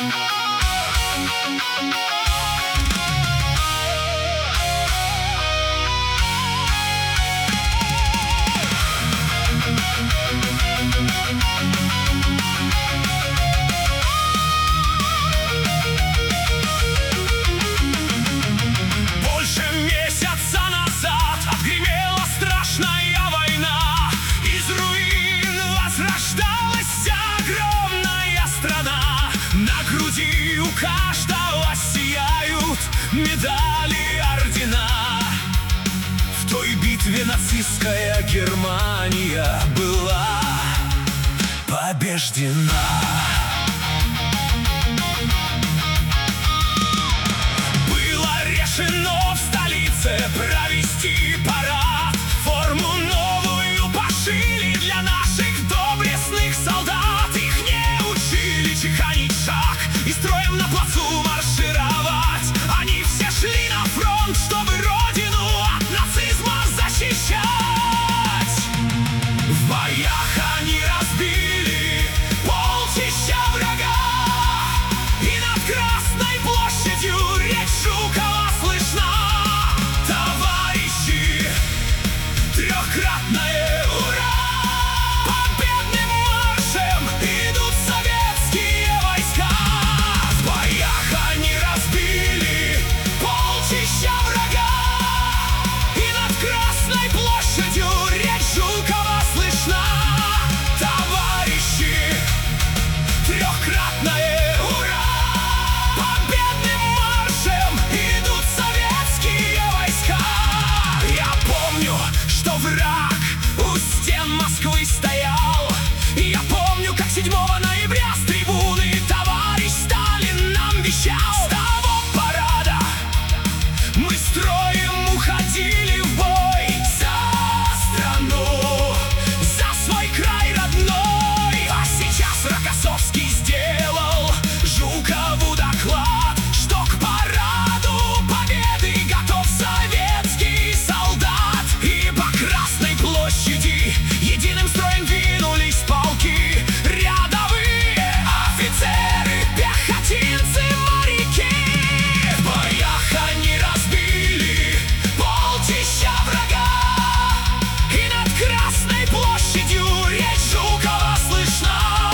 У каждого сияют медали, ордена. В той битве нацистская Германия была побеждена. Было решено в столице провести парад. Форму новую пошили для наших доблестных солдат. Их не учили чеканить шаг и строем на плацу маршировать. Они все шли на фронт, чтобы родину от нацизма защищать. В боях они разбили полчища врага, и над Красной площадью речь Жукова слышна. Товарищи, трехкратное ура! Победным маршем идут советские войска. В боях они разбили полчища врага, и над Красной площадью речь Жукова слышна. Товарищи, трехкратное ура! Победным маршем идут советские войска. Я помню, что враг у стен Москвы стоял. И я помню, как 7 ноября с трибуны товарищ Сталин нам вещал. С того парада мы строем уходили в бой за страну, за свой край родной. А сейчас Рокоссовский сделал Жукову доклад, что к параду победы готов советский солдат. И по Красной площади единым строем двинулись полки, рядовые офицеры, пехотинцы, моряки. В боях они разбили полчища врага, и над Красной площадью речь Жукова слышна.